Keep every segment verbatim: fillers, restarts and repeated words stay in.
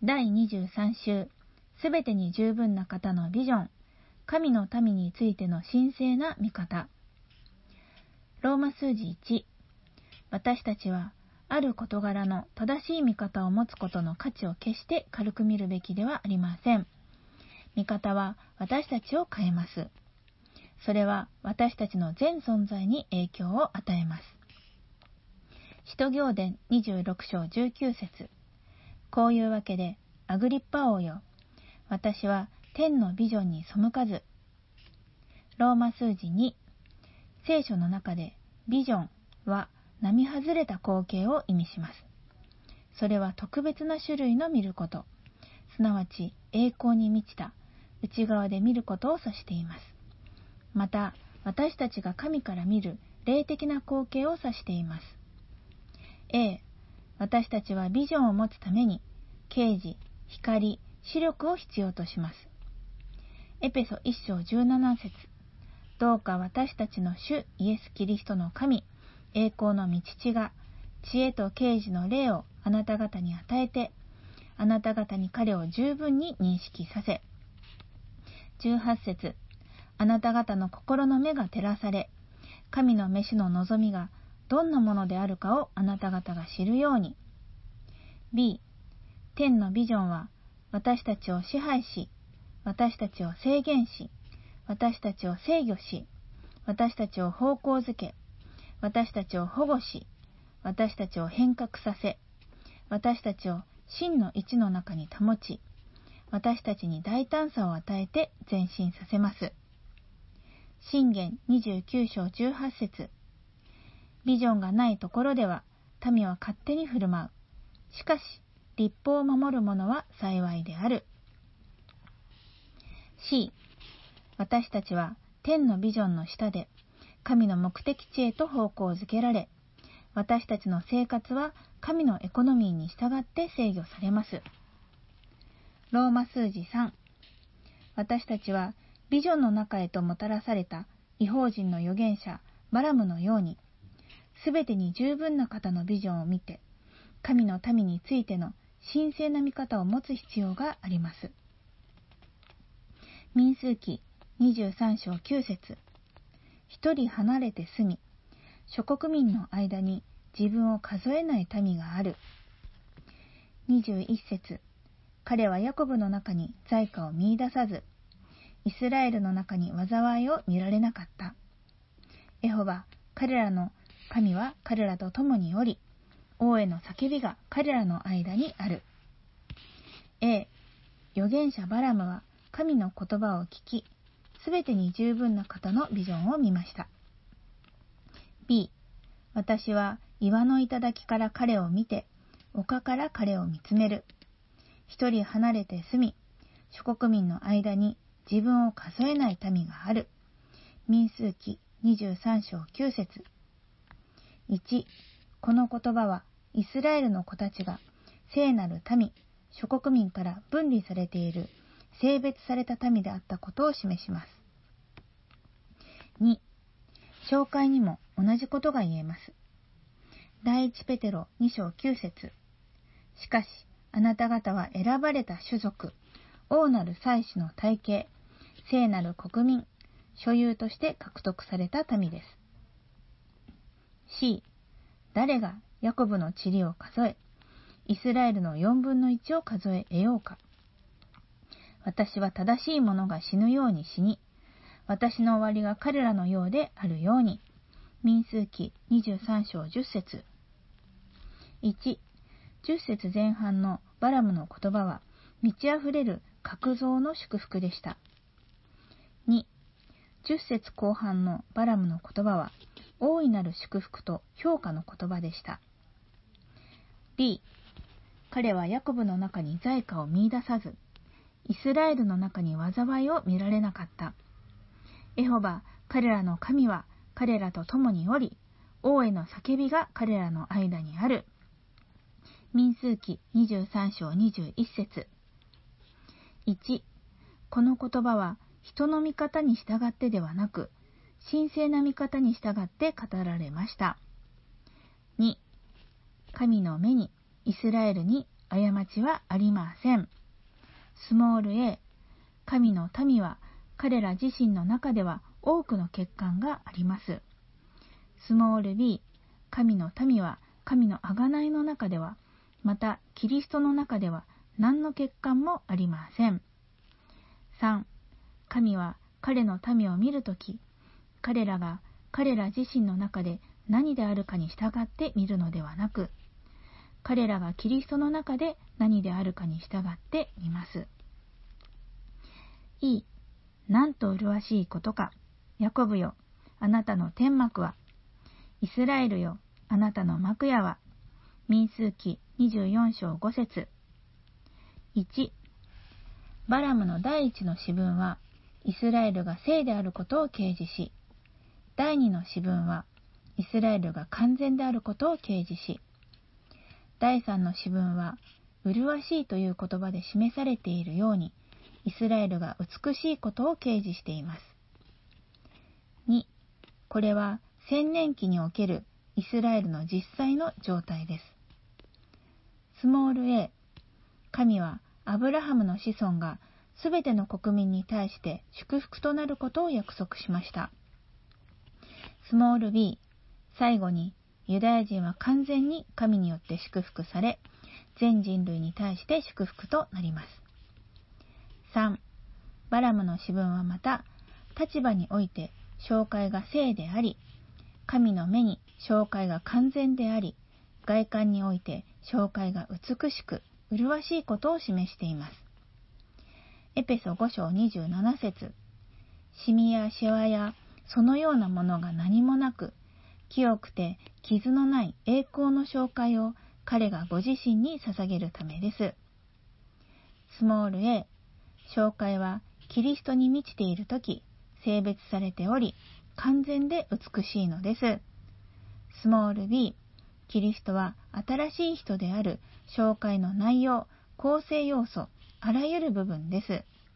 だいにじゅうさん週、すべてに十分な方のビジョン、神の民についての神聖な見方。ローマ数字いち、私たちは、ある事柄の正しい見方を持つことの価値を決して軽く見るべきではありません。見方は私たちを変えます。それは私たちの全存在に影響を与えます。使徒行伝にじゅうろく章じゅうきゅう節。こういうわけで、アグリッパ王よ、私は天のビジョンに背かず。ローマ数字に、聖書の中でビジョンは並外れた光景を意味します。それは特別な種類の見ること、すなわち栄光に満ちた内側で見ることを指しています。また、私たちが神から見る霊的な光景を指しています。A、私たちはビジョンを持つために、啓示、光、視力を必要とします。エペソいち章じゅうなな節。どうか私たちの主イエス・キリストの神、栄光の御父が、知恵と啓示の霊をあなた方に与えて、あなた方に彼を十分に認識させ。じゅうはち節。あなた方の心の目が照らされ、神の召しの望みがどんなものであるかをあなた方が知るように。B、天のビジョンは私たちを支配し、私たちを制限し、私たちを制御し、私たちを方向づけ、私たちを保護し、私たちを変革させ、私たちを真の一の中に保ち、私たちに大胆さを与えて前進させます。箴言にじゅうきゅう章じゅうはち節。ビジョンがないところでは民は勝手に振る舞う。しかし、律法を守る者は幸いである。C、私たちは天のビジョンの下で神の目的地へと方向づけられ、私たちの生活は神のエコノミーに従って制御されます。ローマ数字さん、私たちはビジョンの中へともたらされた異邦人の預言者バラムのように、すべてに十分な方のビジョンを見て、神の民についての神聖な見方を持つ必要があります。民数記にじゅうさん章きゅう節。一人離れて住み、諸国民の間に自分を数えない民がある。にじゅういち節。彼はヤコブの中に財貨を見出さず、イスラエルの中に災いを見られなかった。エホバ、彼らの神は彼らと共におり、王への叫びが彼らの間にある。A、預言者バラムは神の言葉を聞き、すべてに十分な方のビジョンを見ました。B、私は岩の頂から彼を見て、丘から彼を見つめる。一人離れて住み、諸国民の間に自分を数えない民がある。民数記にじゅうさん章きゅう節。いち、この言葉はイスラエルの子たちが聖なる民、諸国民から分離されている性別された民であったことを示します。に、紹介にも同じことが言えます。第一ペテロに章きゅう節。しかし、あなた方は選ばれた種族、王なる祭司の体系、聖なる国民、所有として獲得された民です。C、誰がヤコブの塵を数え、イスラエルの四分の一を数え得ようか。私は正しい者が死ぬように死に、私の終わりが彼らのようであるように。民数記にじゅうさん章じゅっ節。いち、じゅっ節前半のバラムの言葉は、満ち溢れる格造の祝福でした。に、じゅっ節後半のバラムの言葉は、大いなる祝福と評価の言葉でした。B、彼はヤコブの中に財貨を見出さず、イスラエルの中に災いを見られなかった。エホバ、彼らの神は彼らと共におり、王への叫びが彼らの間にある。民数記にじゅうさん章にじゅういち節。いち、この言葉は人の見方に従ってではなく、神聖な見方に従って語られました。に、神の目にイスラエルに過ちはありません。スモール a、神の民は彼ら自身の中では多くの欠陥があります。スモール b、神の民は神の贖いの中では、またキリストの中では何の欠陥もありません。さん、神は彼の民を見るとき、彼らが彼ら自身の中で何であるかに従って見るのではなく、彼らがキリストの中で何であるかに従って見ます。いい、なんと麗しいことか。ヤコブよ、あなたの天幕は。イスラエルよ、あなたの幕屋は。民数記にじゅうよん章ご節。いち、バラムの第一の詩文は、イスラエルが聖であることを掲示し、第二の詩文は、イスラエルが完全であることを掲示し、第三の詩文は、麗しいという言葉で示されているように、イスラエルが美しいことを掲示しています。に、これは千年期におけるイスラエルの実際の状態です。スモール a、神はアブラハムの子孫がすべての国民に対して祝福となることを約束しました。スモール b、最後にユダヤ人は完全に神によって祝福され、全人類に対して祝福となります。さん、バラムの詩文はまた、立場において紹介が聖であり、神の目に紹介が完全であり、外観において紹介が美しく、麗しいことを示しています。エペソご章にじゅうなな節。シミやシワやそのようなものが何もなく、清くて傷のない栄光の紹介を彼がご自身に捧げるためです。スモール a、紹介はキリストに満ちているとき、性別されており、完全で美しいのです。スモール b、キリストは新しい人である紹介の内容、構成要素、あらゆる部分です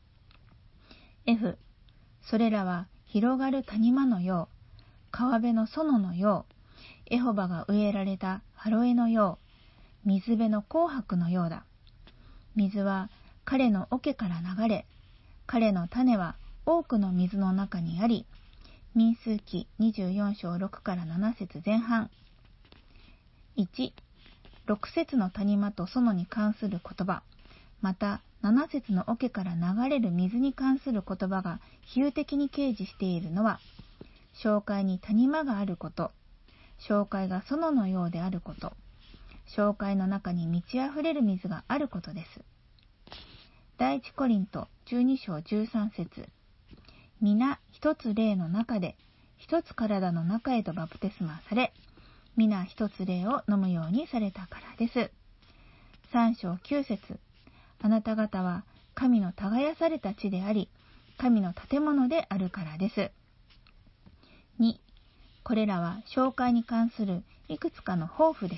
。F、それらは広がる谷間のよう、川辺の園のよう、エホバが植えられたアロエのよう、水辺の紅白のようだ。水は彼の桶から流れ、彼の種は多くの水の中にあり、民数記にじゅうよん章ろくからなな節前半。いち、ろく節の谷間と園に関する言葉、またなな節の桶から流れる水に関する言葉が比喩的に掲示しているのは、紹介に谷間があること、紹介が園のようであること、紹介の中に満ち溢れる水があることです。第一コリントじゅうに章じゅうさん節。皆一つ霊の中で、一つ体の中へとバプテスマされ、皆一つ霊を飲むようにされたからです。さん章きゅう節。あなた方は神の耕された地であり、神の建物であるからです。に、これらは紹介に関するいくつかの抱負です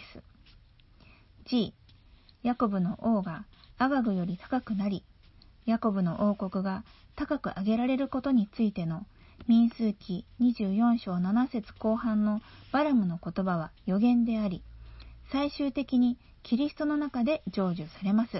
。G、ヤコブの王がアガグより高くなり、ヤコブの王国が高く上げられることについての民数記にじゅうよん章なな節後半のバラムの言葉は予言であり、最終的にキリストの中で成就されます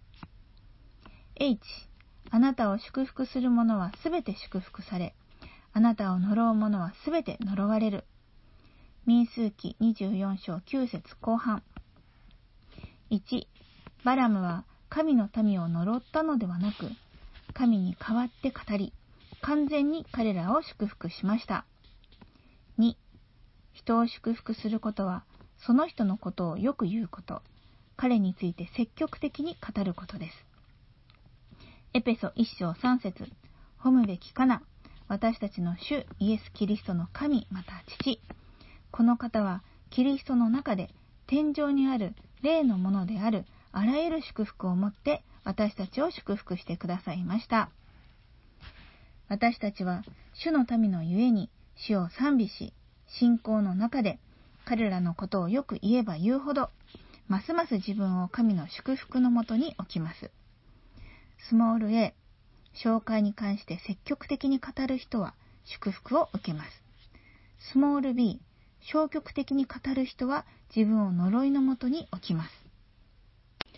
。H、あなたを祝福する者はすべて祝福され、あなたを呪う者はすべて呪われる。民数記にじゅうよん章きゅう節後半。いち、バラムは神の民を呪ったのではなく、神に代わって語り、完全に彼らを祝福しました。に、人を祝福することは、その人のことをよく言うこと、彼について積極的に語ることです。エペソいち章さん節。褒むべきかな、私たちの主イエス・キリストの神また父。この方はキリストの中で天上にある霊のものであるあらゆる祝福をもって私たちを祝福してくださいました。私たちは主の民のゆえに主を賛美し、信仰の中で彼らのことをよく言えば言うほど、ますます自分を神の祝福のもとに置きます。スモール a、紹介に関して積極的に語る人は祝福を受けます。スモール b、消極的に語る人は自分を呪いのもとに置きます。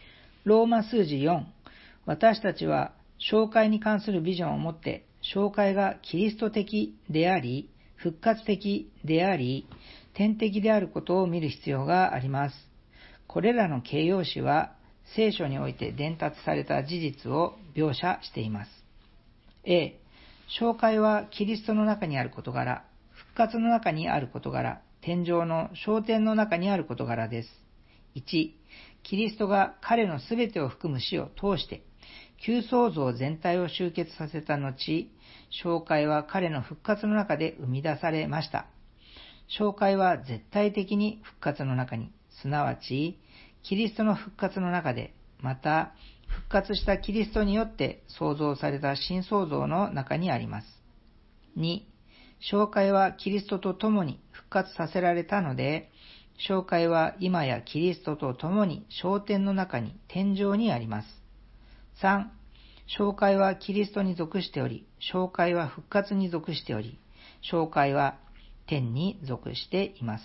ローマ数字よん、私たちは紹介に関するビジョンを持って、紹介がキリスト的であり、復活的であり、天的であることを見る必要があります。これらの形容詞は、聖書において伝達された事実を描写しています。A、紹介はキリストの中にある事柄、復活の中にある事柄、天上の昇天の中にある事柄です。いち、キリストが彼のすべてを含む死を通して、旧創造全体を集結させた後、紹介は彼の復活の中で生み出されました。紹介は絶対的に復活の中に、すなわち、キリストの復活の中で、また、復活したキリストによって創造された新創造の中にあります。に、紹介はキリストと共に復活させられたので、紹介は今やキリストと共に昇天の中に天上にあります。さん、紹介はキリストに属しており、紹介は復活に属しており、紹介は天に属しています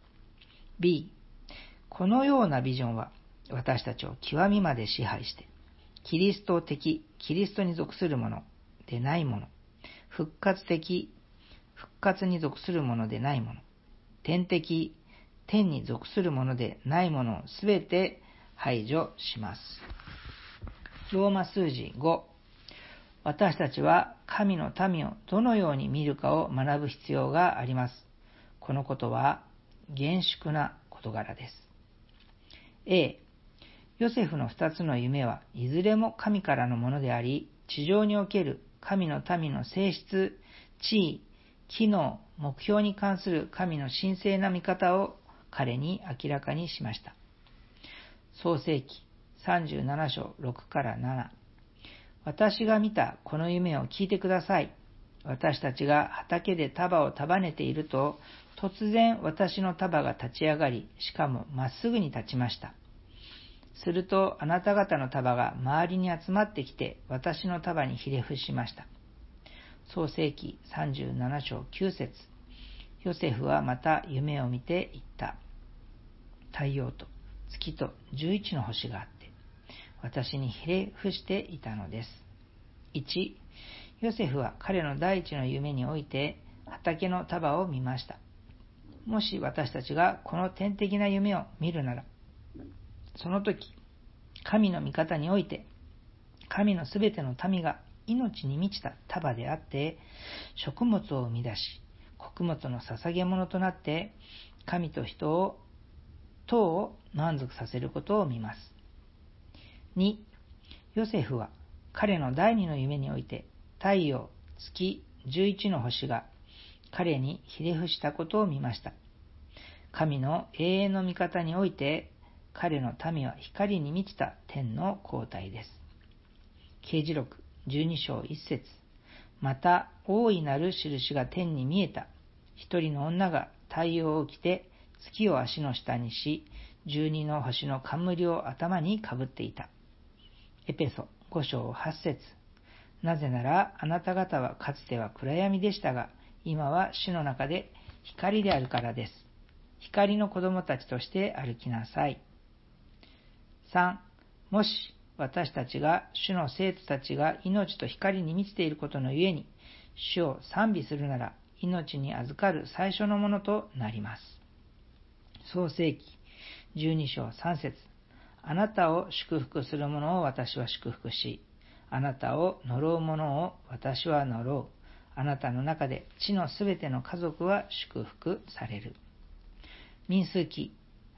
。B、このようなビジョンは私たちを極みまで支配して、キリスト的、キリストに属するものでないもの、復活的、復活に属するものでないもの、天的、天に属するものでないものをすべて排除します。ローマ数字ご、私たちは神の民をどのように見るかを学ぶ必要があります。このことは厳粛な事柄です。A、ヨセフの二つの夢はいずれも神からのものであり、地上における神の民の性質、地位、機能、目標に関する神の神聖な見方を彼に明らかにしました。創世記さんじゅうなな章ろくからなな、私が見たこの夢を聞いてください。私たちが畑で束を束ねていると、突然私の束が立ち上がり、しかもまっすぐに立ちました。するとあなた方の束が周りに集まってきて、私の束にひれ伏しました。創世記さんじゅうなな章きゅう節、ヨセフはまた夢を見て言った。太陽と月とじゅういちの星があって、私にひれ伏していたのです。いち、ヨセフは彼の第一の夢において畑の束を見ました。もし私たちがこの天的な夢を見るなら、その時、神の御方において、神のすべての民が命に満ちた束であって、食物を生み出し、穀物の捧げ物となって、神と人を、等を満足させることを見ます。に、ヨセフは彼の第二の夢において、太陽、月、じゅういちの星が彼にひれ伏したことを見ました。神の永遠の御方において、彼の民は光に満ちた天の皇体です。啓示録じゅうに章いち節、また大いなる印が天に見えた。一人の女が太陽を着て月を足の下にし、十二の星の冠を頭にかぶっていた。エペソご章はち節、なぜならあなた方はかつては暗闇でしたが、今は主の中で光であるからです。光の子供たちとして歩きなさい。さん、もし私たちが主の生徒たちが命と光に満ちていることのゆえに主を賛美するなら、命に預かる最初のものとなります。創世記じゅうに章さん節、あなたを祝福する者を私は祝福し、あなたを呪う者を私は呪う。あなたの中で地のすべての家族は祝福される。民数記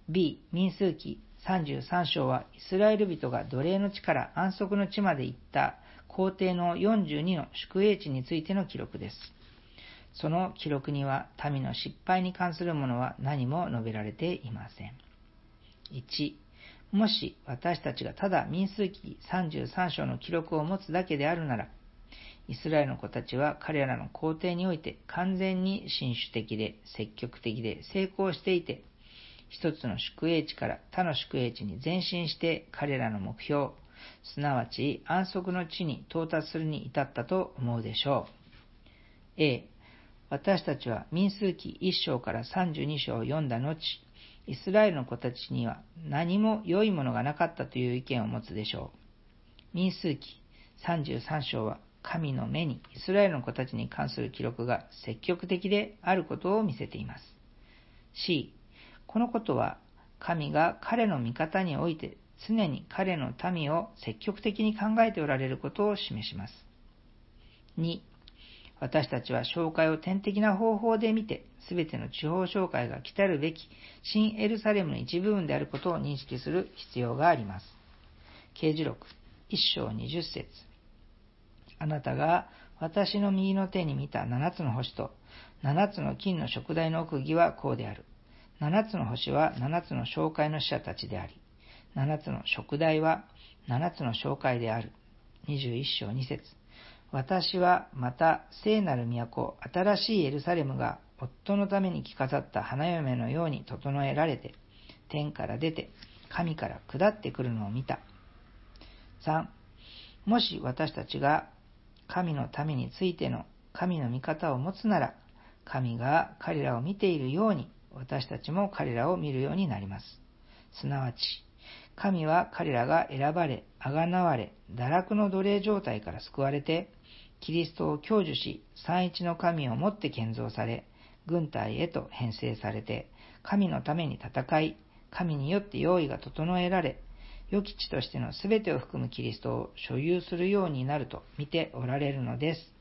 B 民数記さんじゅうさん章はイスラエル人が奴隷の地から安息の地まで行った皇帝のよんじゅうにの宿営地についての記録です。その記録には民の失敗に関するものは何も述べられていません。いち、もし私たちがただ民数記さんじゅうさん章の記録を持つだけであるなら、イスラエルの子たちは彼らの皇帝において完全に新種的で積極的で成功していて、一つの宿営地から他の宿営地に前進して彼らの目標、すなわち安息の地に到達するに至ったと思うでしょう。A、私たちは民数記いち章からさんじゅうに章を読んだ後、 イスラエルの子たちには何も良いものがなかったという意見を持つでしょう。民数記さんじゅうさん章は神の目にイスラエルの子たちに関する記録が積極的であることを見せています。C、このことは神が彼の味方において常に彼の民を積極的に考えておられることを示します。に、私たちは教会を天的な方法で見て、すべての地方教会が来たるべき新エルサレムの一部分であることを認識する必要があります。啓示録いっ章にじゅっ節。あなたが私の右の手に見た七つの星と七つの金の燭台の奥義はこうである。七つの星は七つの教会の使者たちであり、七つの燭台は七つの教会である。にじゅういっ章に節。私はまた聖なる都、新しいエルサレムが夫のために着飾った花嫁のように整えられて、天から出て神から下ってくるのを見た。さん、もし私たちが神の民についての神の見方を持つなら、神が彼らを見ているように私たちも彼らを見るようになります。すなわち、神は彼らが選ばれ、あがなわれ、堕落の奴隷状態から救われて、キリストを享受し、三一の神をもって建造され、軍隊へと編成されて、神のために戦い、神によって用意が整えられ、良き地としてのすべてを含むキリストを所有するようになると見ておられるのです。